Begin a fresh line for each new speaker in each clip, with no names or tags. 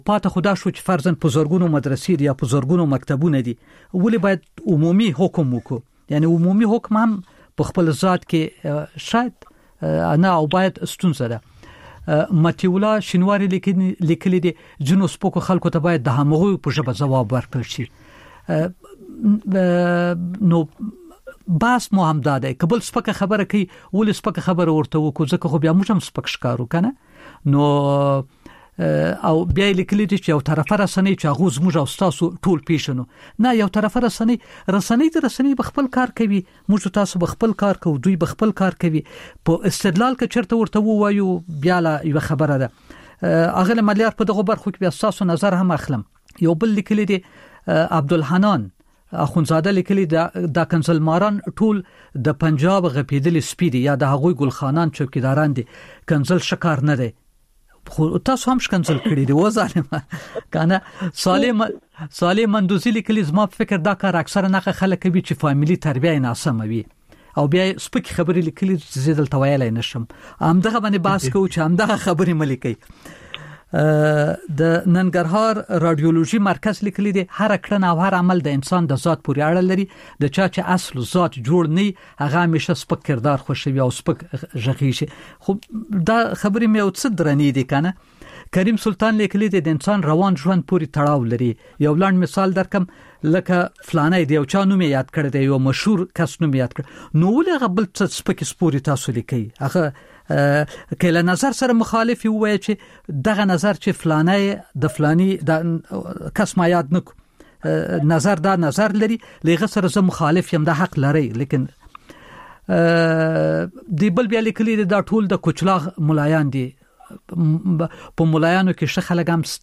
پاته خدا شو چې فرضاً په زرګونو مدرسې دي یا په زرګونو مکتبونه دي، ولې باید عمومي حکم وکړو؟ یعنی عمومي حکم هم په خپل ذات کې شاید نه او باید ستونزه ده. متیولا شینواری لیکلي دي جنو سپوکو خلکو ته باید د همغوی په ژبه ځواب ورکړل شي. نو باس مو هم داده کبل سپکه خبره کوي ول سپکه خبره ورته وکړو ځکه خو بیا موږ هم سپک ښکارو کنه. نو او بیا لیکلي دي چې یو طرفه رسنۍ چې هغه زموږ او تاسو ټول پیژنو، نه یو طرفه رسنۍ د رسنۍ بخپل کار کوي، موږ تاسو بخپل کار کوو، دوی بخپل کار کوي. په استدلال کې چرته ورته وایو بیا لا یو خبره ده. اغه ملیار په دغه برخو کې بیا تاسو نظر هم اخلم. یو بل لیکلي دي عبدالحنان اخونزاده لیکلي د کنزلماران ټول د پنجاب غپیدل سپیدي یا د هغوی ګلخانان چوکیداران دي، کنزل شکار نه دی. خو تاسو هم شکنزل کړی دی و ظالمه کنه. صالح مندوزی لیکلي زما په فکر دا کار اکثره نه خلک کوي چې فامیلی تربیه ناسمه وي او بیا سپک خبرې لیکلي چې زیدل توایل نشم همدغه باندې باس کو چې همدغه خبرې ملي. د ننګرهار رادیولوژي مرکز لیکلي دي هر کړنه او هر عمل د انسان د ذات پورې اړه لري، د چا چې اصل ذات جوړ نه هغه همیشه سپک کردار خوشوي او سپک ژغي شي. خو دا خبرې مې او څه درنې دي کنه. کریم سلطان لیکلي دي د انسان روان ژوند پورې تړاو لري. یو لاند مثال درکم لکه فلانه دی او چا نوم یاد کړی دی، یو مشهور کس نوم یاد کړ، نو ولې غبل څه سپک سپوري تاسو لیکي هغه کله نظر سره مخالف وي چې دغه نظر چې فلانه د فلانی د کس ما یاد نک نظر دا نظر لري لغه سره زه مخالف یم، دا حق لري. لیکن دی بل بیا لیکلي دا ټول د کوچلاغ ملایان دي. په ملایانو کې ښه خلک هم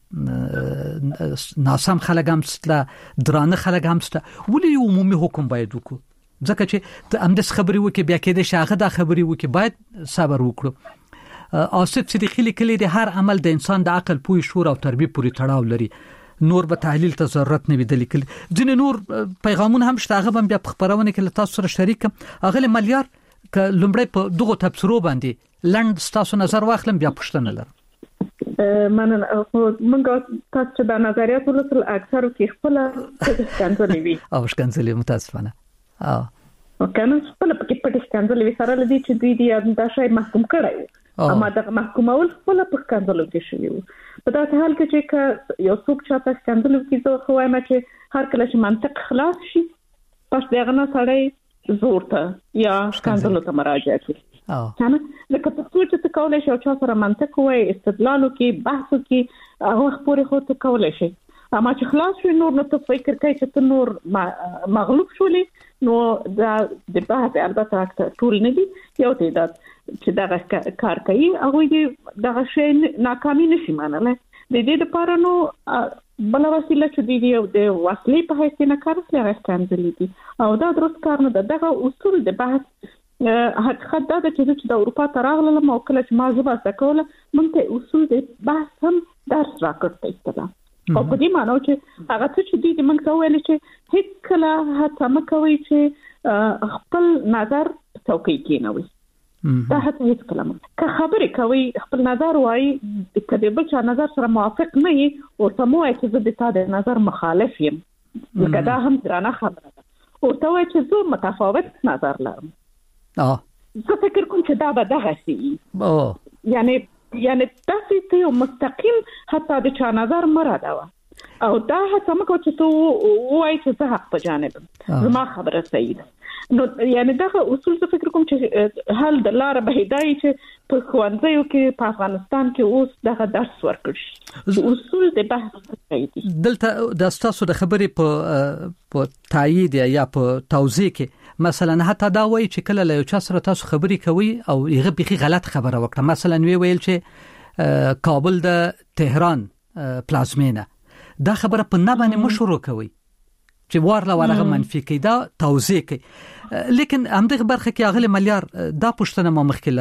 سته، ناسم خلک هم سته، درانه خلک هم سته. ولې عمومي حکم باید وکړو؟ ځکه چې ته همدس خبرې وکي بیا کې د شاغه دا خبرې وکي باید صبر وکړو. آصف صدیقی لیکلي دي هر عمل د انسان د عقل، پوهې، شعور او تربیه پورې تړاو لري، نور به تحلیل ته ضرورت نه وي. د لیکل ځینې نور پیغامونه هم شته، هغه بیا په خبرونه کې تاسو سره شریک کوم. هغه ملیار ک لومړی په دغه تبصرو باندې لند تاسو نظر واخلم بیا پښتنه لرم.
مننه. موږ تاسو د نظریات ولر اکثر کې خپل څنګه وی
او څنګه متاسفانه
وکنه خپل پکې پټ څنګه وی سره لدی چې دوی دی دا شی محکوم کړی اما د محکومول خپل په څنګه کې شوی. په داسې حال کې چې یو څوک چاته څنګه کې زه خو وایم چې هر کله چې منطق خلاص شي پس دغه نه سړی زور ته یا څنګه ته مراجعه کوي. کنه لکه تاسو چې کولای شئ چې سره منطق وای استدلال وکي بحث وکي هغه خبرې خو ته کولای شئ، اما چې خلاص شي نور نو ته فکر کوي چې ته نور مغلوب شولې نو دا د بحث البته ټول نه دي یو تعداد چې دا کار کوي هغه دې دا شی ناکامي نشي مانله. د دې لپاره نو بل وسیله چې دی د وسلې په حیث نه کار کوي هغه څنګه دي او دا درست کار نه ده. دغه اصول د بحث حقیقت دا چې د اروپا تراغله مو کله چې ما زبا تکوله مونږ اصول د بحث هم درس راکړی استلا او په دې معنی چې هغه چې دی مونږ ته ویل چې هیڅ کله هڅه مکوي چې خپل نظر څوکۍ کې نه وي. دا هیڅ کلمه که خبرې کوي خپل نظر وایي کله بل چا نظر سره موافق نه وي او سموي چې زه د تاسو نظر مخالف یم لکه دا هم درانه خبره ده او ته وایي چې زه متفاوت نظر لرم. زه فکر کوم چې دا به دغه شي یعنی تاسو ته مستقیم حتی د چا نظر مراده او دا هڅه مکو چې تو وایي چې زه حق په جانب زما خبره صحیح ده. نو یعنی دا اصول څه فکر کوم چې حل د لار به هدايه چې په خوانځیو کې په افغانستان کې اوس دغه درس ورکړي اصول د بحث کوي. دلته
د تاسو د خبرې په تایید یا په توضیح کې مثلا حتی دا وایي چې کله له یو چا سره تاسو خبرې کوي او هغه بيخي غلط خبره وکړه، مثلا ویل چې کابل د تهران پلازمینه، دا خبره په نه باندې مشورو کوي چې ورله ورغه منفي کې دا توضیح کوي. لیکن همدغه برخه کې اغله ملیار دا پښتنه ما مخکې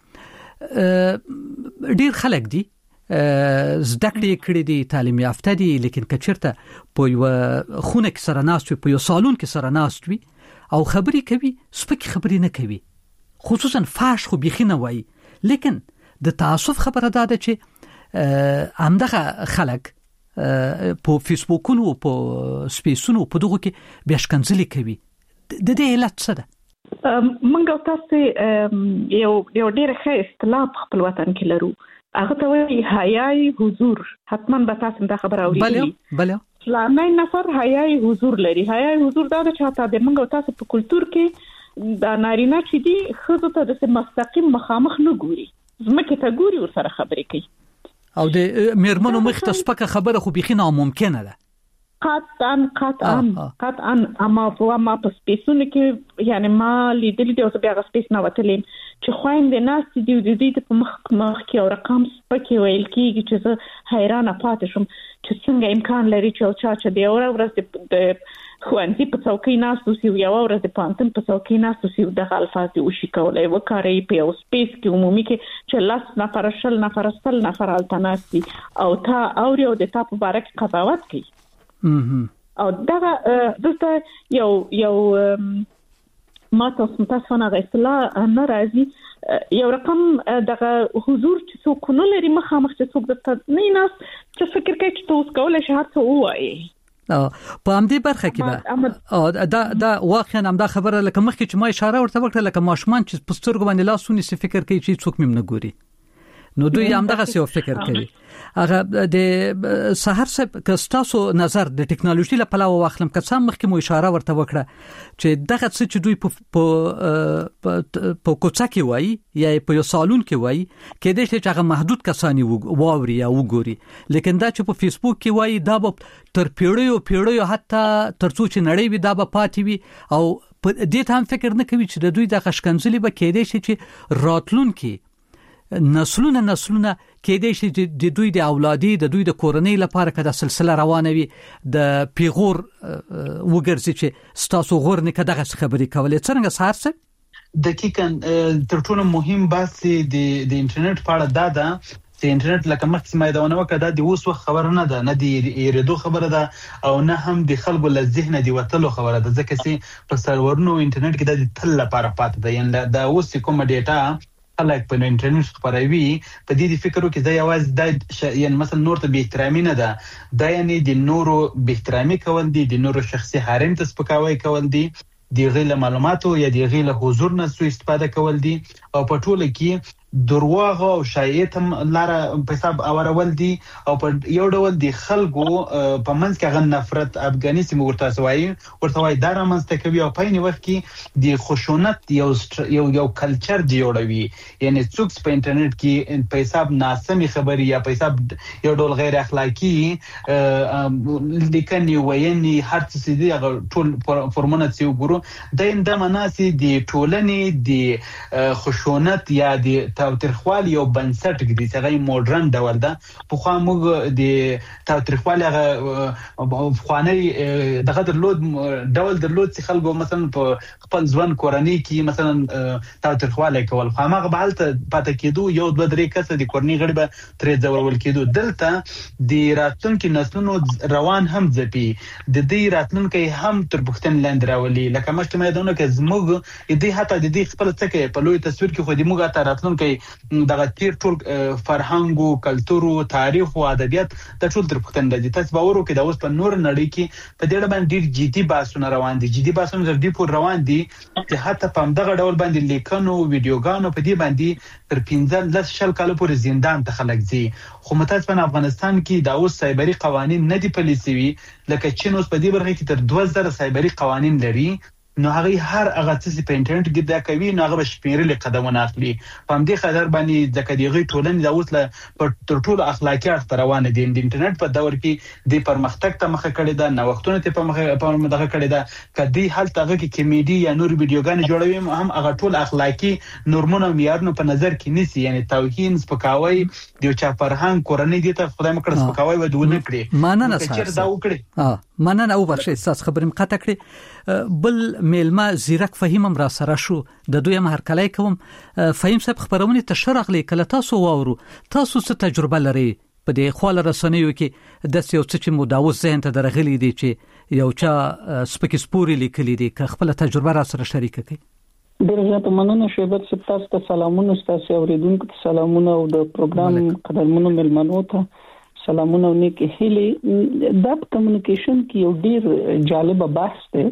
لرله ډیر خلک دي زده کړې کړې دي تعلیم یافته دي لیکن کچرته په یو خونه کې سره ناست وي په یو سالون کې سره ناست وي او خبرې کوي سپک خبرې نه کوي خصوصا فاش خو بيخي نه وایي. لیکن د تعصب خبره ده چې همدغه خلک په فیسبوکونو په سپیسونو په دغه کې بیا شکنځلې کوي. د دې علت څه ده؟
منګو تاسو یو ډېر ښه اصطلاح په خپل وطن کې لرو، هغه ته وایي حیاي حضور. حتما به تاسو دا خبر اورئ.
بله
فلانه نفر حیاي حضور لري. حیاي حضور دا د چاته د منګو تاسو په کلچر کې دا نارینه چې دی خزو ته د مستقیم مخامخ نه ګوري، زمکه ته ګوري ور سره خبرې کوي،
او د میرمنو مخ ته سپکه خبره خو بيخي ناممکنه ده. قطعا اما په سپیسونو کې یعنی ما لیدلې د اوس بیا سپیس نه وتلم چې خويندې ناس دي د دې په مخ کې او رقم سپکه ویل کیږي چې زه حیرانه پاتې شم چې څنګه امکان لري چې دی اور ورځ د خوانتي په څوکۍ ناستو سی یو ورځ د پانتن په څوکۍ ناستو سی د الفاظ او شي کولای وکړي په یو سپیس کې عمومي کې چې لاس نفر شل نفر سل نفر التناسي او تا اوري او د تا په باره کې قضاوت کوي. او دا دلته یو ما تاسو نه غوښتل ناراضي یو رقم دغه حضور چې څوک نه لري مخامخ چې څوک د نه ناس چې فکر کوي چې تاسو کولای شئ هڅه ووایي. په همدې برخه کې دا واقعا هم دا خبره لکه مخکې چې ما اشاره ورته وکړه لکه ماشومان چې په سترګو باندې لاسونه سي فکر کوي چې څوک مم نه ګوري، نو دوی هم دغه څه فکر کوي. هغه د سحر صاحب کستاسو نظر د ټکنالوژي له پلوه واخلم که څه مخکې مو اشاره ورته وکړه چې دغه څه چې دوی په کوڅه کې وایي یا په یو سالون کې وایي کې د چې هغه محدود کسانی واوري یا وګوري، لیکن دا چې په فیسبوک کې وایي دا به تر پیړیو حتی ترڅو چې نړۍ وي دا به پاتې وي، او په دې ته هم فکر نه کوي چې د دوی د غشکنځلې به کېدې شي چې راتلونکي نسلونه کېدې شي د دوی د اولادي د دوی د کورنۍ لپاره کده سلسله روانه وي د پیغور وګرځي چې ستاسو غور نه کده خبرې کولې. څنګه سحر صاحب؟
دقیقاً تر ټولو مهم بحث د انټرنیټ په اړه دا ده چې انټرنیټ لکه مخکې ما دا ونه وکړه د اوس وخت خبره نه ده، نه دی ایرادو خبره ده او نه هم د خلکو له ذهن دی وتلو خبره ده، ځکه چې په سرورونو انټرنیټ کې د تل لپاره پاتې ده. یعنی دا اوس کوم ډیټا خلک په انټرنیټ خبروي په دې فکرو کې دا یوازې یعنی مثلا نور ته به احترامي نه ده، دا یعنی د نورو به احترامي کول دي، د نورو شخصي حریم ته سپکاوی کول دي، د غیر معلوماتو یا د غیر حضور نه سوء استفاده کول دي، او په ټوله کې درواغ او شایعات هم لاره په حساب اورول دي، او په یو ډول د خلکو په منځ کې غن نفرت افغانستان ورته وایي دا رامنځته کوي، او په یوه وخت کې د خشونت یو کلچر جوړوي. یعنی څوک په انټرنیټ کې په حساب ناسمي خبري یا په حساب یو ډول غیر اخلاقی لیکني ویني هر څه دي ټول فرمونه چې وګورو د مناسي د ټولنې د خشونت یا د تاوتریخوالي یو بنسټ دی چې هغه موډرن ډول ده. په خو موږ د تاوتریخوالي هغه خواني دغه درلود چې خلکو مثلا په خپل ځوان کورنۍ کې مثلا تاوتریخوالي کول، خو هغه به حالت پاتې کېدو یو دوه درې کسه د کورنۍ غړي به ترې ځورول کېدو. دلته د راتلونکو نسلونو روان هم ځپي، د دې راتلونکو هم تر پوښتنې لاندې راولي. لکه مخکې مې دونه کې زموږ دې حتی د دې خپل څکه په لوی تصویر کې خو د موږ ته راتلونکو دغه تیر ټول فرهنګ او کلچر او تاریخ او ادبیات د ټول تر پښتن راځي. تاسو باور وکړئ دا اوس په نور نړۍ کې په دې باندې ډیر جدي بحثونه روان دي، جدي بحثونه تر دې پور روان دي چې حتی په دغه ډول باندې لیکنو ویډیوګانو په دې باندې تر 15 کال پورې زندان ته خلک ځي. خو متاسفانه افغانستان کې دا اوس سایبری قوانین نه دي پالیسي، لکه چین اوس په دې برخه کې تر 2000 سایبری قوانین لري، نو هغه هر هغه څه په انټرنیټ کې دا کوي، نو هغه شمیرل قدمونه اخلي. په همدې خاطر باندې د کډیغي ټولنې د اوسله تر ټولو اخلاقی اړخ روانه دي. د انټرنیټ په دور کې د پرمختګ ته مخه کړې ده، نو وختونه ته په مخه کړې ده. کدي حالت هغه کې کمیډي یا نور ویډیوګان جوړوي هم هغه ټول اخلاقی نورمونه او معیارونه په نظر کې نیسي. یعنی توهین سپکاوي د چا فرهنګ کورنۍ دي ته خدای مکړه سپکاوي ودونه کړي.
مننه سره دا وکړي. مننه او بخښه تاسو خبرې مقاطع کړې. بل میلمه زیرک فهیم هم را سره شو، د دوی هم هرکلی کوم. فهیم صاحب خبرونه ته شرغلی کله تاسو واورو، تاسو څه تجربه لري په دې خواله رسنیو کې د یو څه چې مداوس ذهن ته درغلي دي چې یو چا سپکسپوري لیکلي دي، که خپل تجربه را سره شریک کړي؟
ډېر زیات مننه شیبت صاحب، تاسو ته سلامونه، تاسو اوریدونکو ته سلامونه او د پروګرام قدرمنو ملمنو ته سلامونه او نیکی هیلې. دا کمیونیکیشن کې یو ډېر جالب بحث دی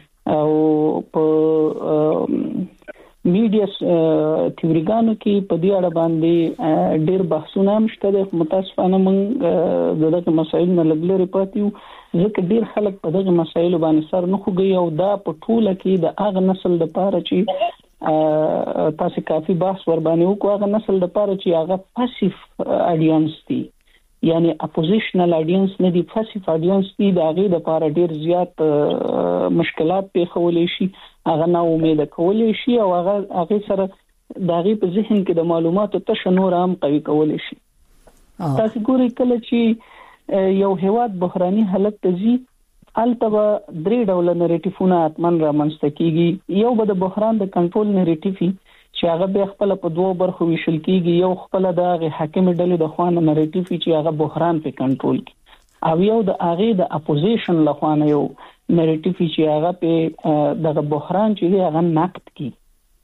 او په میډیا تیوریګانو کې په دې اړه باندې ډېر بحثونه هم شته دي. متاسفانه موږ دغه مسایل نه لګلري پاتې یو، ځکه ډېر خلک په دغه مسایلو باندې سر نه خوږي او دا په ټوله کې د هغه نسل لپاره چې تاسو کافي بحث ور باندې وکړو، هغه نسل لپاره چې هغه پاسیف اډینس دي، یعنی اپوزیشنل اډینس نه دي، پاسیف اډینس دي، د هغه لپاره ډېر زیات مشکلات پیښولې شي، هغه نا امید کولې شي او هغه سره د هغه په ذهن کې د معلوماتو تشنور هم قوي کولې شي. تاسو ګورئ کله چې یو هیواد بحراني حالت ته ځي، البته درې ډول نریټیفونه اتمن رامنځته کیږي. یو به د بحران د کنټرول نریټیف چې هغه به خپل په دوه برخو ویشل کیږي، یو خپل د حاکم ډلې د خوانه نریټیف چې هغه بحران په کنټرول کی، او یو د هغه د اپوزیشن له خوانه یو نریټیف چې هغه په دغه بحران چې هغه نقد کی.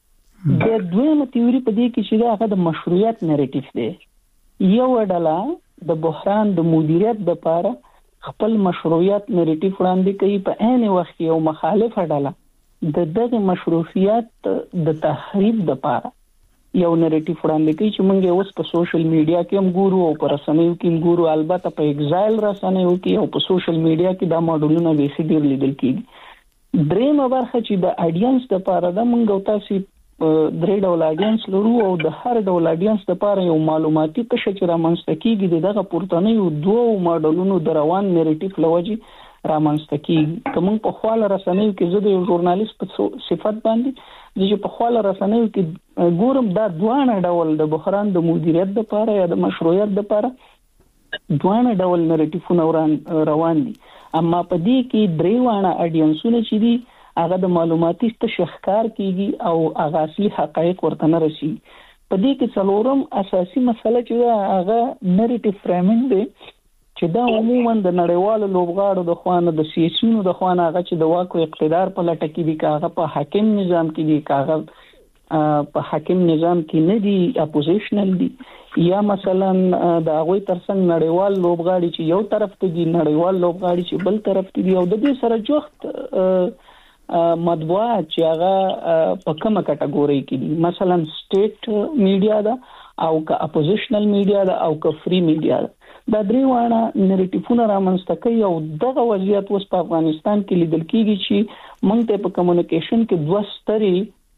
د دویمه تیوري په دې کې چې هغه د مشروعیت نریټیف دی. یو ډله د بحران د مدیریت لپاره خپل مشروعیت نریټیف وړاندې کوي، په عین وخت یو مخالفه ډله دغه مشروعیت د تخریب لپاره یو نریټیف وړاندې کوي چې موږ اوس په سوشل میډیا کې هم ګورو او په رسنیو کې هم ګورو، البته په ایگزایل رسنیو کې او په سوشل میډیا کې دا ماډلونه به ډېر لیدل کیږي. درېمه برخه چې د اډینس لپاره د موږ تاسو درې ډول اډینس لرو او د هر ډول اډینس لپاره یو معلوماتي قشر چې رامنځته کیږي دغه پورتنیو دوه ماډلونو د روان نریټیف لوجي رامنځته کیږي. کوم په خواله رسنیو کې زه د یو ژورنالیست په صفت باندې چې په خواله رسنیو کې ګورم دا دوه ډول د بحران د مدیریت لپاره یا د مشروعیت لپاره دوه ډول نریټیفونه روان دي، اما په دې کې درې وانه اډینسونه چې دي هغه د معلوماتي تشخیص کیږي او هغه اصلي حقایق ورته نه رسي. په دې کې څلورم اساسي مسله چې هغه نریټیف فریمینګ دی چې دا عموما د نړیوالو لوبغاړو د خوانه د سیاسيونو د خوانه هغه چې د واک او اقتدار په لټه کې دي، هغه په حاکم نظام کې دي، هغه په حاکم نظام کې نه دي، اپوزیشنل دي، یا مثلا د هغه ترڅنګ نړیوال لوبغاړي چې یو طرف ته دي، نړیوال لوبغاړي چې بل طرف ته دي، او د دې سره جوخت مطبوعات چې هغه په کومه کټګوري کې دي، مثلا سټیټ میډیا ده او که اپوزیشنل میډیا ده او که فری میډیا ده. دا درې وانه نریټیفونه رامنځته کوي او دغه وضعیت اوس په افغانستان کې لیدل کیږي چې موږ ته په کمیونیکیشن کې دوه ستري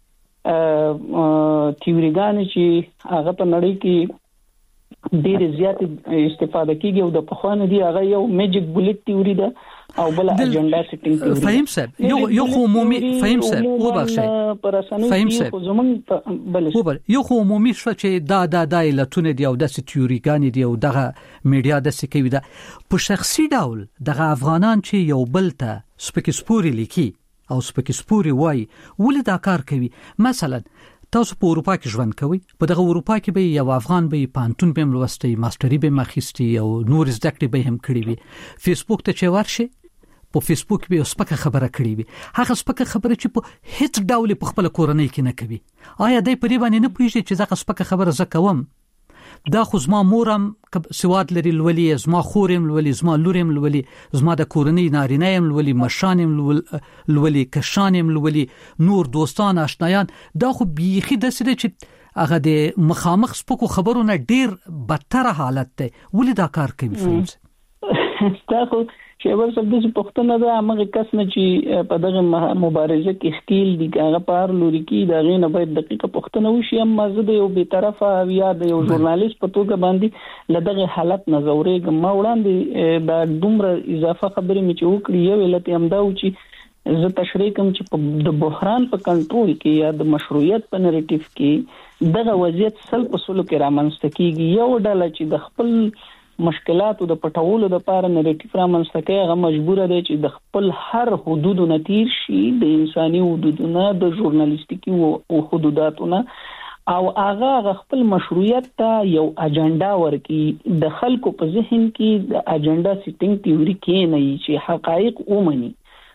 تیوریګان چې هغه په نړۍ کې ډېر زیات استفاده کیږي او د پخوانه دی هغه یو میجیک بولټ تیوري ده او بل اجنډا سیټینګ تیوري.
فهم صاحب یو عمومي فهم صاحب وبخښئ فهم صاحب یو عمومي شو چې دا علتونه دی او د تیوریګان دی او دغه میډیا د سکوي ده په شخصي ډول دغه افغانان چې یو بل ته سپکسپوري لیکي او سپکسپوري وای ولې دا کار کوي. مثلا تاسو په اروپا کې ژوند کوئ، په دغه اروپا کې به یو افغان به پانتون به ملوستي، ماستری به مخېستي او نور زده کړې به هم کړې وي. فیسبوک ته چې ورشي په فیسبوک به سپکه خبره کړې وي، هغه سپکه خبره چې په هیڅ ډول په خپل کورنۍ کې نه کوي. آیا دای په دې باندې نه پوهیږي چې زه سپکه خبره زکوم؟ دا خو زما مورم سواد لري لولي، زما خورم لولي، زما لورم لولي، زما د کورنۍ نارینه لولي، مشانم لولي، کشانم لولي، نور دوستان آشنایان. دا خو بیخي د سره چې هغه د مخامخ سپکو خبرونه ډیر بدتر حالت ده. ولې دا کار کوي فهمت؟
دا خو شیبر صاحب د پښتنه دا هغه کس نه چې په دغه مبارزه کې ښکیل دي، هغه پار لوري کې دا غینه باید دقیقه پښتنه وشي. اما زه د یو بي طرفه یا د یو ژورنالیست په توګه باندې لدغه حالت نظرېږم. ما وړاندې دا دومره اضافه خبرې مې چې وکړې، یو علت هم دا و چې زه تشریح کوم چې د بحران په کنټرول کې یا د مشروعیت په نریټیف کې دغه وضعیت سل په سلو کې رامنځته کیږي. یو ډله چې د خپل مشکلاتو د پټولو د لپاره نریټیف رامنځته کوي، هغه مجبور دی چې د خپل هر حدودو نتیر شي، د انساني حدودونو، د ژورنالیستیکي او حدوداتونو، او هغه خپل مشروعیت ته یو اجنډا ورکړي. د خلکو په ذهن کې د اجنډا سیټینګ تیوري کې نه چې حقایق ومني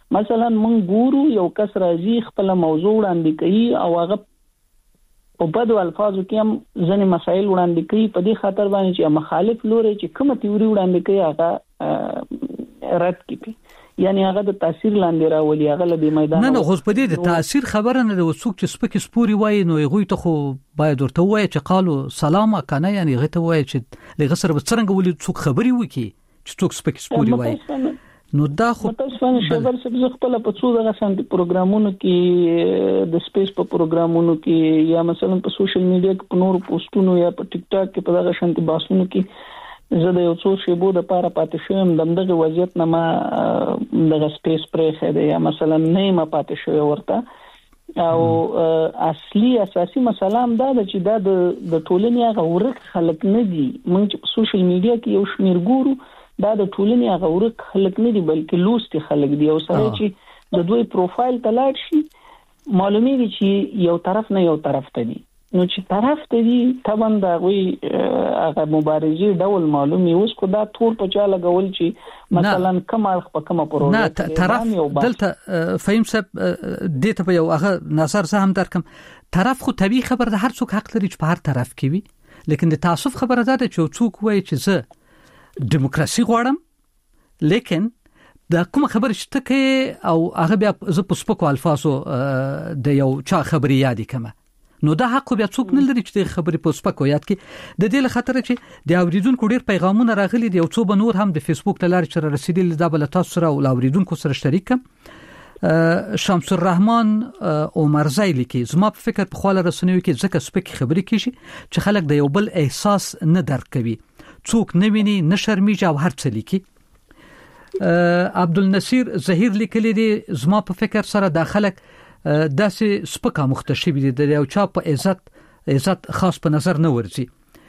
مثلا مونږ ګورو یو کس راځي خپل موضوع وړاندې کوي او هغه په بدو الفاظو کې هم ځینې مسایل وړاندې کوي په دې خاطر باندې چې مخالف لوري چې کومه تیوري وړاندې کوي هغه رد کړي، یعنی هغه د تاثیر لاندې راولي، هغه له میدان
نه خو په دې د تاثیر خبره نه د وڅوک چې سپک سپوري وای نو هغه ته خو باید ورته وای چې قالو سلام کنه، یعنی هغه ته وای چې لږ سره څنګه ولې څوک خبري وکي چې څوک سپک سپوري وای. نو دا خو
تاسو شبر څه خپل په څو دغه سنت پروګرامونو کې د سپیس په پروګرامونو کې یا مثلا په سوشل میډیا کې په نور پوسټونو یا په ټیک ټاک کې په دغه سنت باسونو کې زه د یو څو شیبو د لپاره پاتې شوم دغه وضعیت نه ما دغه سپیس پرې خېده یا مثلا نه ما پاتې شوم ورته او اساسي مسله هم دا چې دا د ټولنې هغه ورک خلک نه دي. موږ په سوشل میډیا کې یو شمیر ګورو دا د ټولنې هغه ورک خلک نه دي بلکې لوستي خلک دي او سره چې د دوی پروفایل ته لاړ شي معلومیږي چې یو طرف نه یو طرف ته دي. نو چې طرف ته دي طبعا دا وی هغه مبارزې ډول معلومي اوس کو دا ټول په چا لګول چې مثلا کوم اړخ په کومه پروژه
نه طرف دلته فهم سب دته په یو هغه نظر زه هم درکم طرف خو طبيعي خبر ده، هر څوک حق لري چې په هر طرف کې وي، لیکن د تعصب خبره ده چې څوک وایي چې زه دیموکراسي غواړم لیکن دا کوم خبر شته کې او هغه بیا ز په سپکو الفاظو د یو چا خبري یادې کما، نو دا حق بیا څوک نه لري چې خبري په سپکو یاد کې. د دې لخطر چې د اوریدونکو ډیر پیغامونه راغلي دي او څو بنور هم د فیسبوک ته لار چر رسیدل دا بل تاسو سره او اوریدونکو سره شریک کم. شمس الرحمن عمرزی لیکي زما په فکر په خاله رسنیو کې ځکه سپک خبري کیږي چې خلک د یو بل احساس نه درک کوي، څوک نه ویني نه شرمېږي او هر څه لیکي. عبدالنصیر ظهیر لیکلی دی زما په فکر سره د خلک داسې سپکه مختشبي دي د یو چا په عزت خاص په نظر نه ورځي.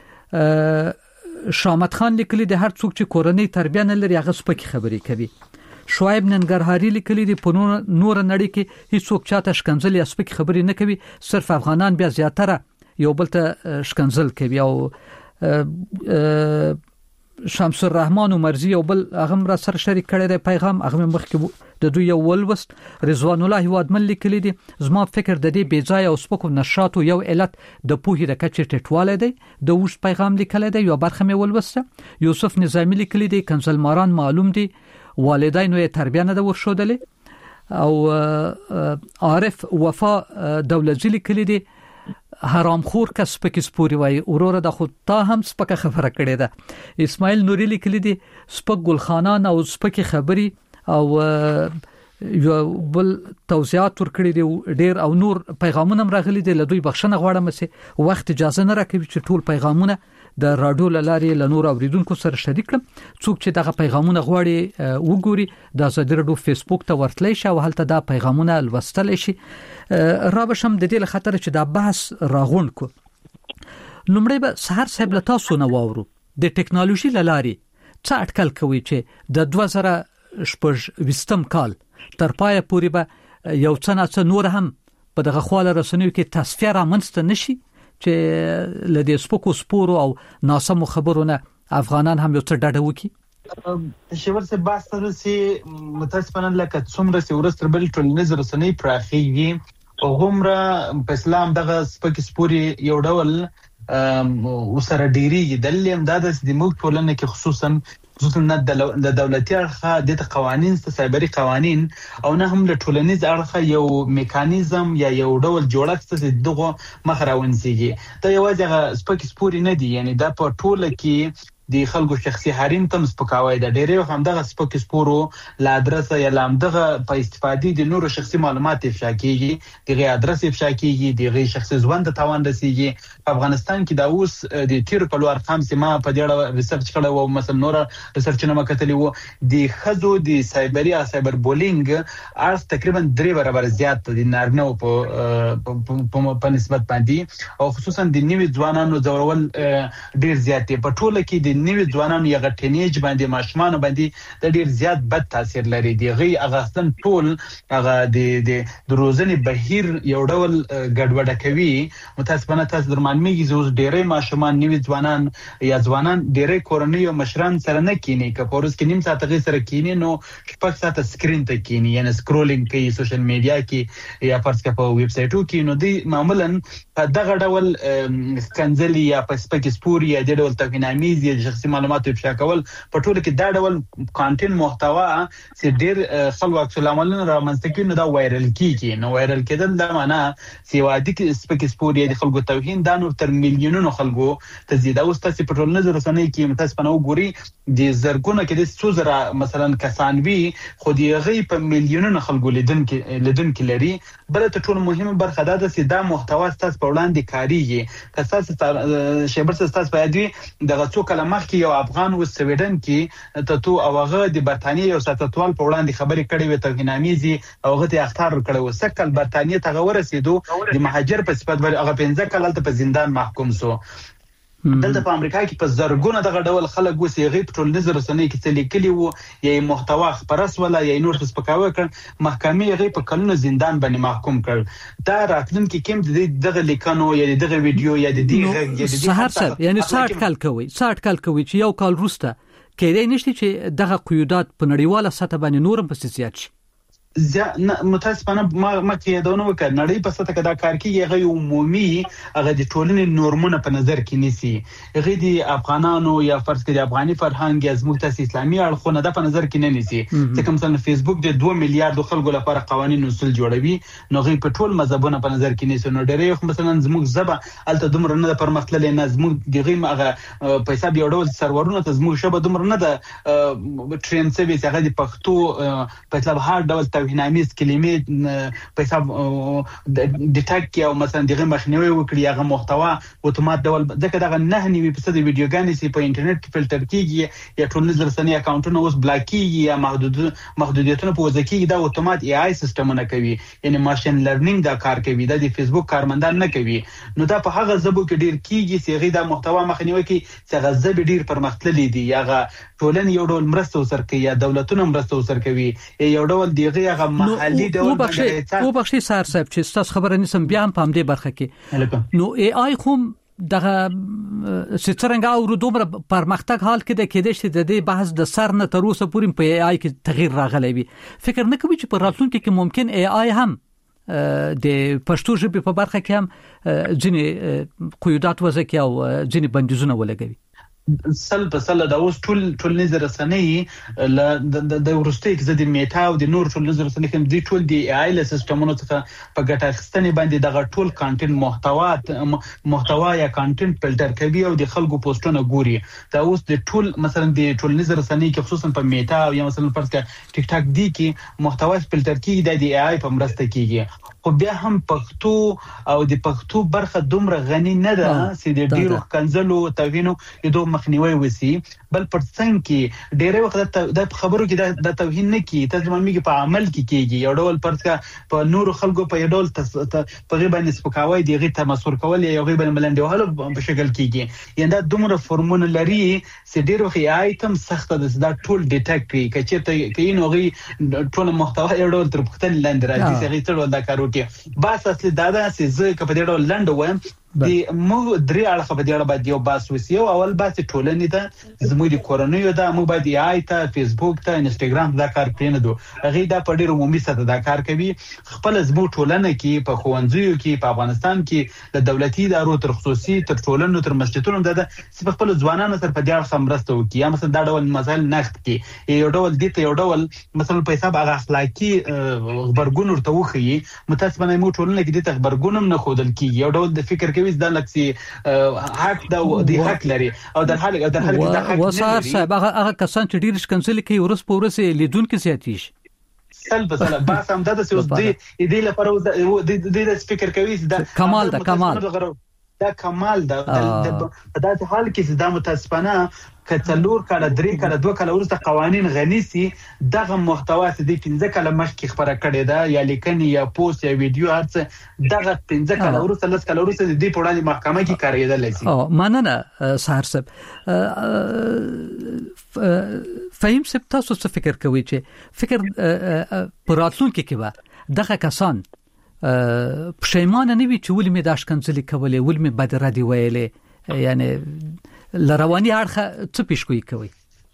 شامت خان لیکلی دی هر څوک چې کورنۍ تربیه نه لري هغه سپکه خبري کوي. شعیب ننګرهاري لیکلی دی په نور نړۍ کې هیڅوک چاته شکنځل یا سپکه خبري نه کوي، صرف افغانان بیا زیاتره یو بل ته شکنځل کوي. او شمس الرحمن عمرزی یو بل هغه را سره شریک کړی دی پیغام، هغه مخکې د دوی یو ولوست. رضوان الله هوادمن لیکلی دی زما فکر د دې بیځای او سپکو نشاطو یو علت د پوهې د کچې ټیټوالی دی. د وښ پیغام لیکلی دی یو برخه مې ولوسته. یوسف نظامی لیکلی دی کنزلماران معلوم دي والدینو یې تربیه نه ده ورښودلې. او عارف وفا دولتزی لیکلی دی حرامخور کس سپک سپوري وای وروره د خود تا هم سپکه خبره کړې ده. اسماعیل نوری لیکلی دی سپک ګلخانان او سپک خبري او یو بل توضیحات ورکړي دي ډیر او نور پیغامونه راغلي دي. لدوی بخښنه غواړم چې وخت اجازه نه راکوي چې ټول پیغامونه د رادیو لارې لنور اوریدونکو سره شریک کړم. څوک چې دغه پیغامونه غواړي وګوري د ازادي رادیو فیسبوک ته ورتلی شي او هلته دا پیغامونه لوستل شي. را بشم د دې لخطر چې دا بحث راغون کو لومړی به سحر صاحب له تاسو نه واورو د ټکنالوژي لارې څه اټکل کوي چې د 2020 کال تر پایه پورې به یو څه نور هم په دغه خواله رسنیو کې تصفیه رامنځته نشي چې لدې سپکو سپورو او ناسمو خبرونه افغانان هم یو څه ډډه وکړي.
شیور سے بحث تر سي متاسفانه لکه څومره سي ورستر بل ټولنیز رسنۍ پراخيږي او همره په اسلام دغه سپک سپوري یو ډول وسره ډيري دلیم د موږ ټولنه کې خصوصا د دولتي اړخه د قوانين سایبري قوانين او نه هم د ټولنیز اړخه یو میکانیزم یا یو ډول جوړښت دغه مخراونسيږي. ته یوازې سپک سپوري نه دي، یعنی دا په ټوله کې د خلکو شخصي حریم تم سپکاوي د ډېرې هم دغه سپک سپورو لا ادرس یا لامدغه په استفادې د نورو شخصي معلومات افشا کیږي، دغه ادرس افشا کیږي، دغه شخصي ژوند ته تاوان رسیږي. په افغانستان کې دا اوس د تیر کلو ارقام سیمه په دې ریسرچ کړه او مثلا نور ریسرچونه مکتلی وو د خزو د سایبري او سایبر بولینګ ارز تقریبا 3 برابر زیات دي نارینه په نسبت باندې او خصوصا د نیوي ځوانانو زورول ډیر زیات دي. په ټوله کې د د نوي ځوانانو یا ټینیج باندې ماشومان باندې د ډیر زیات بد تاثیر لري. دی غي اغاستن ټول هغه د روزنې بهیر یو ډول ګډوډه کوي. متاسفانه تاسو درمانمیږي زوز ډیرې ماشومان نوي ځوانان یا ځوانان ډیرې کورنۍ او مشران سره نه کینی که پورس کې نیم ساعت غي سره کینی نو شپږ ساعت سکرین ته کینی یعنی سکرولینګ کوي سوشل میډیا کې یا پرڅ په ویب سټو کې. نو دی معمولا په دغه ډول کنځلي یا پسپک سپوري یا د ډول توهینامیز یا شخصي معلومات افشا کول په ټولو کې دا ډول کانټینټ محتوا چې ډیر خلک عکس العملونه رامنځته کوي نو دا وایرل کیږي. نو وایرل کېدل دا معنا چې وادي کې سپک سپوري د خلکو توهین دا نو تر میلیونونو خلکو ته زیاده اوس تاسو په ټولنیزو رسنیو کې متاسفانه وګوري د زرګونه کې د سوزره مثلا کسان وی خو دی غي په میلیونونو خلکو لیدونکو لري. بل ته ټول مهمه برخه دا ده چې دا محتوا تاسو په وړاندې کاریږي. تاسو شیبر تاسو باید د غڅو کلمخ کې یو افغان و سویډن کې ته او هغه د برتانیې یو ساتتوال په وړاندې خبرې کړې وي توهینامیزي او هغه ته اختار کړو وسکل برتانیې ته ورسېدو د مهاجر په صفت ور هغه 15 کال ته په زندان محکوم سو. دلته په امریکا کې په زرګونه دغه ډول خلک وسیغي په ټول نظر رسنۍ کې څه لیکلي وو یا محتوا خبرس ولا یا نور څه سپکاوه کړ محکمې غي په کلونو زندان باندې محکوم کړ. دا راتلونکي کوم دغه لیکانو یا دغه ویډیو یا د دې
سهار صاحب یعنی 60 کال کوي چې یو کال وروسته کېدای نشي چې دغه قیودات په نړیواله سطح باندې نورم په سیاست شي.
متاسفانه ما کې دونه وکړ نړۍ په سطح کې دا کار کوي غي عمومي هغه د ټولنې نورمونه په نظر کې نیسي. غي د افغانانو یا فرض کړئ د افغاني فرهنګ یا زموږ تاسو اسلامي اړخونه د په نظر کې نه نیسي. ځکه مثلا فیسبوک د 2 میلیارډ خلکو لپاره قوانين اصول جوړوي نو غي په ټول مذهبونه په نظر کې نیسي. نو ډېر مثلا زموږ زبه الته دومره نه پرمختللې نه زموږ دغه هغه په حساب یو ډول سرورونه ته زموږ شبه دومره نه د ټرین سرویس هغه د پښتو په حساب هر ډول توهینامیز کلمې په حساب ډیټیکټ او مثلا دغه مخنیوي وکړي هغه محتوا اتومات ډول ځکه دغه نه نیوي په د ویډیوګانې سي په انټرنیټ کې فلټر کیږي یا ټول نظر رسنۍ اکاونټونه اوس بلاک کیږي یا محدودیتونه په وځ کېږي دا اتومات ای آی سیستمونه کوي یعنی ماشين لرنینګ دا کار کوي د فیسبوک کارمندان نه کوي. نو دا په هغه ژبو کې ډیر کیږي چې غي دا محتوا مخنیوي کوي چې غزه ډیر پرمختللي دي یا ټولن یو ډول مرسته وسر کوي یا دولتونه مرسته وسر کوي یو ډول دیغه هغه
او بخشي سار صاحب چې تاسو خبره نسم بیا هم په دې برخه کې نو ای آی خو دغه سترنګ او دومره پرمختګ حال کې د کېدې چې د دې بحث د سر نه تر اوسه پورې په ای آی کې تغییر راغلی وي. فکر نه کوي چې په راتلونکي کې ممکن ای آی هم د پښتو ژبې په برخه کې هم ځینې قیودات وضع کوي او ځینې بندیزونه ولګوي.
سل دا اوس ټول نظر رسنۍ د ورستۍ کې د میټا او د نور ټول نظر رسنۍ کې د ټول دی آی ل سیستمونو څخه په ګټه اخیستنې باندې دغه ټول کانټینټ محتوا یا کانټینټ فلټر کوي او د خلکو پوسټونه ګوري. دا اوس د ټول مثلا د ټول نظر رسنۍ کې خصوصا په میټا او یا مثلا فرض کړه ټیک ټاک دی کې محتوا فلټر کیږي د دی آی په مرسته کیږي. خو بیا هم پښتو او د پښتو برخه دومره غني نه ده چې د ډیرو کنځلو توهینو یو مخنیوي وسی بل پرڅنګ کې ډېر وخت د خبرو کې د توهین نه کی ترجمه میږي په عمل کې کیږي یو ډول پرڅ په نور خلکو په یو ډول په غیبه نسبکاوي دیغه تمسور کول یو غیبه ملنډوهلو په شکل کیږي یعنی دا دومره فورمونه لري چې ډېر وخت آیتم سخت ده دا ټول ډیټیکټ کوي کچې ته نوغي ټول محتوا یو ډول تر پختل لاندې راځي چې غیتر ول دا کارو کې بس اصلي دا چې زه کپ دې ډول لاندې وایم د مو درې اړخ په دې اړه باندې یو باس وسی او اول باس ټولنې ته زموږ د کورنۍ دا مو باندې آی ته فیسبوک ته انستګرام دا کار پرې نه دو هغه دا په ډېر عمومي سطح دا کار کوي خپل زموږ ټولنه کې په خوندزیو کې په افغانستان کې د دولتي ادارو تر خصوصي تر ټولنو تر مسجدونو د خپل ځوانانو سره په دې اړه مرسته وکړي یا مثلا دا ډول مسایل نخت کې یو ډول دي ته یو ډول مثلا په حساب هغه اخلاقی خبرګون ورته وخی متاسفانه مو ټولنه کې د خبرګونم نه خودل کیږي یو ډول د فکر کوي دا لکسي حق دا دی حق لري او د حال دا حق
وسار صاحب هغه کسان چې ډیر شکنسل کوي ورس پورسه لیدونکو زیاتیش
سلب بس هم دا اوس دی لپاره د فکر کوي دا
کمال
دا کمال دا په داسې حال کې چې دا متاسفانه کڅلور کله 3 کله 2 کله ورسته قوانين غني سي دغه محتوا چې د 15 کله مخکې خبره کړې ده یا لیکنې یا پوسټ یا ویډیو هرڅه دغه 15 کله ورسته لس کله ورسته د دې په وړاندې محکمه کې کاریدل شي.
مننه سحر صاحب. فهم صاحب تاسو څه فکر کوئ چې فکر پراتلونکو کې به دغه کسان پښیمانه نه وي چې ولې مې داش کنځلې کولې ولې مې بد ردی ویلې یعنی لروانی اړخه څه پیشګوئی کوي؟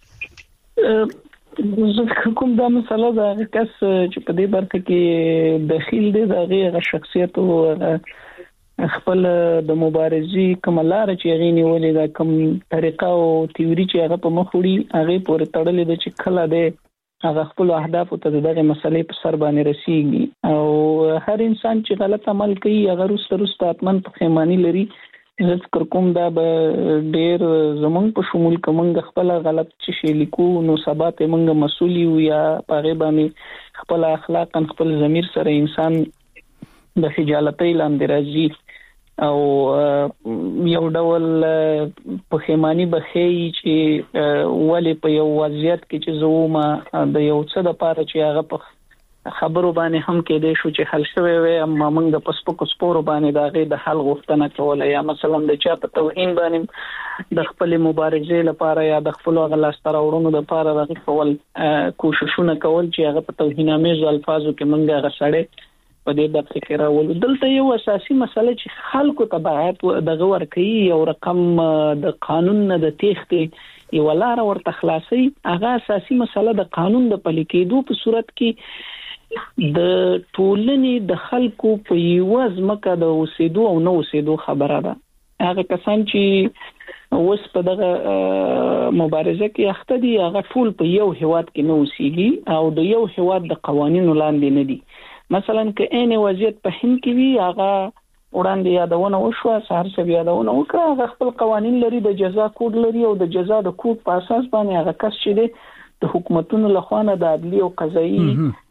زه کوم دا مسله دا کس چې په دې برخه کې داخل دي دا غي شخصیت او خپل د مبارزي کوملار چې غینی ولې دا کوم طریقه او تیوري چې هغه په مخ وړي هغه پورې تړلې ده چې کله ده هغه خپل اهداف ته دغه مسلې په سر باندې رسیږي او هر انسان چې غلط عمل کوي هغه روسته اتمن پښیمانی لري. زه فکر کوم دا به ډېر زمونږ په شمول کومه خپل غلط چې لیکو نو سبات موږ مسؤل یو یا پاره باندې خپل اخلاق خپل ضمیر سره انسان د خجالتۍ لاندې راځي او یو ډول پښیمانی بخي چې ولی په یو وضعیت کې چې زوما د یو څه د پاره چې هغه په خبرو باندې هم کې دې شو چې حل شوی وي اما موږ د پسپکو سپورو باندې داغه د حل غوښتنه کوله یا مثلا د چا په توهین باندې د خپل مبارزې لپاره یا د خپل غلاستر اورونو لپاره د خپل کوششونه کول چې هغه په توهینامیز الفاظو کې موږ غسړې په دې د فکر راول دلته یو اساسي مسله چې خلکو تبعات دغه ورکي یو رقم د قانون نه د تېختې یو لار ورته خلاصي هغه اساسي مسله د قانون د پلي کېدو په صورت کې د ټولنې د خلکو په یو ځمکه د اوسېدو او نو اوسېدو خبره ده. هغه کسان چې اوس په دغه مبارزه کې اخته دي هغه ټول په یو هیواد کې نو اوسېږي او د یو هیواد د قوانینو لاندې نه دي. مثلا که ان وضعیت په هند کې وي هغه وړاندې یادونه وشوه سهار څه یادونه وکړه هغه خپل قوانین لري د جزا کوډ لري او د جزا د کوډ په اساس باندې هغه کس چې د حکومتونو لخوا نه د عدلي او قضایي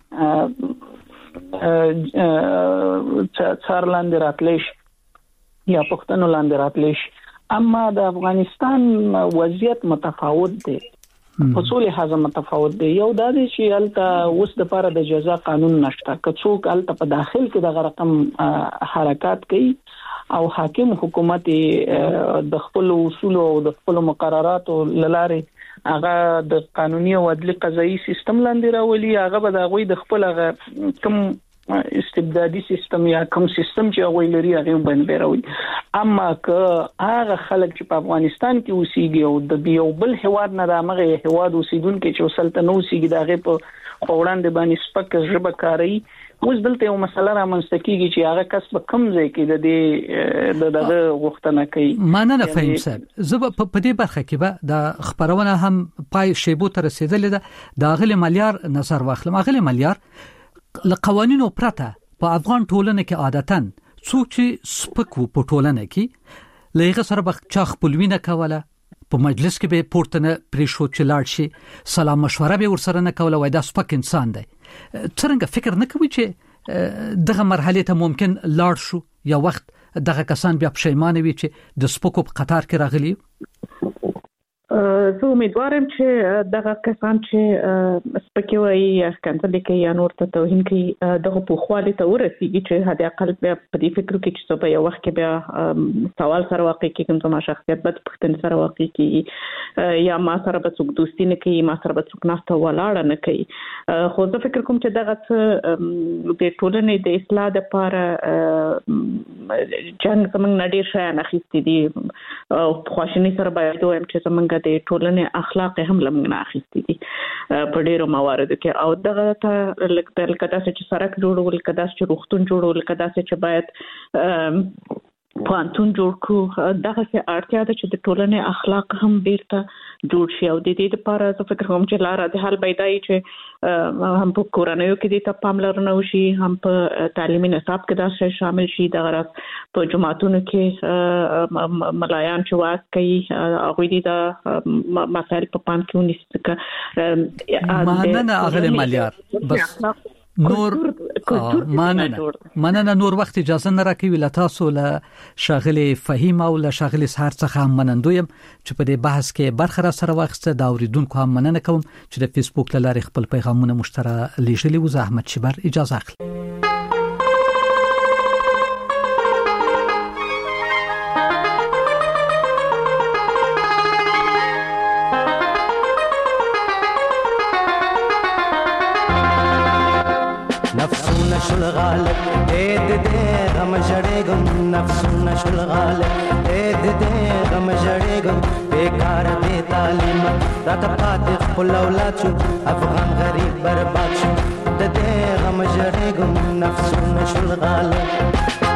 څار لاندې راتلش یا پښتنو لاندې راتلش. اما د افغانستان وضعیت متفاوت دی په څو لحاظه متفاوت دی. یو دا دی چې الته اوس د لپاره د جزا قانون نشته که څوک الته په داخل کې د رقم حرکت کوي او حاکم حکومت د خپل اصول او د خپل مقررات لاره هغه د قانوني او عدلي قضایي سیستم لاندې راولي هغه به د غوي د خپل کم استبدادي سیستم یا کوم سیستم چې هغه لري هغه باندې راولي. اما که هغه خلک چې په افغانستان کې اوسېږي او د یو بل هواد نه د هغه هواد اوسیدونکو چې وسلطنت اوسېږي دغه په خوړاندې باندې سپک ژبه کاری اوس دلته یو مسله را منځکیږي چې هغه کس په کم ځای کې د دغه غوښتنه کوي.
مننه فهم صاحب. زه په دې برخه کې به د خبرونه هم پای شیبو ته رسیدلې ده د غل مليار نظر واخلم. غل مليار له قوانینو پرته په افغان ټولنه کې عادتاً څوک چې سپکو په ټولنه کې لږه سره به چا خپلوینه کوله په مجلس کې به پورتنه پریښو چې لاړ شي سلام مشوره به ورسره نه کوله وای دا سپک انسان دی. څنګه فکر نه کوي چې دغه مرحله ته ممکن لاړ شو یا وخت دغه کسان بیا پښیمانه وي چې د سپکو په قطار کې راغلي؟
زه امیدوارم چې دغه کسان چې سپکې وایي یا ښکنځلې کوي یا نور ته توهین کوي دغه پوخوالي ته ورسیږي چې حد اقل بیا په دې فکر کې چې په یو وخت کې بیا سوال سره واقع کېږي کوم زما شخصیت بد پوښتنې سره واقع کېږي یا ما سره به څوک دوستي نه کوي ما سره به څوک ناسته ولاړه نه کوي. خو زه فکر کوم چې دغه څه د ټولنې د اصلاح لپاره جنګ زموږ نه ډېر شیان اخیستي دي او خواشیني سره باید وایم چې زموږ د ټولنې اخلاق هم لمنه اخیستي دي په ډیرو مواردو کې او دغه ته لکه داسې چې سړک جوړول کدا چې روغتون جوړول کدا چې باید پانتون جوړ کړو دغه څه اړتیا ده چې د ټولنې اخلاق هم بیرته جوړ شي او د دې لپاره زه فکر کوم چې لاره د حل پیدای چې هم په کورنیو کې د پاملرنه وشي هم په تعلیمي نصاب کې دا شی شامل شي دغه په جماعتونو کې ملایان چې واعظ کوي هغه دې دا مسائل په پام کې ونیسي.
مننه اغله مليار. بس نور مننه نور وخت اجازه نه راکوي لتا سو له شاغلي فهیم او له شاغلي سهار څخه منندویم چې په دې بحث کې برخه را سره واخسته دا اوریدونکو هم مننه کوم چې د فیسبوک لارې خپل پیغامونه مشترک لیږلي و. زحمت شبر اجازه اخلي.
نفسونه شل غالب دې غم جړېګم نفسونه شل غالب دې غم جړېګم بیکار دې تعلیم راته پاتې خپل اولاد شو افغان غریب برباد شو دې غم جړېګم نفسونه شل غالب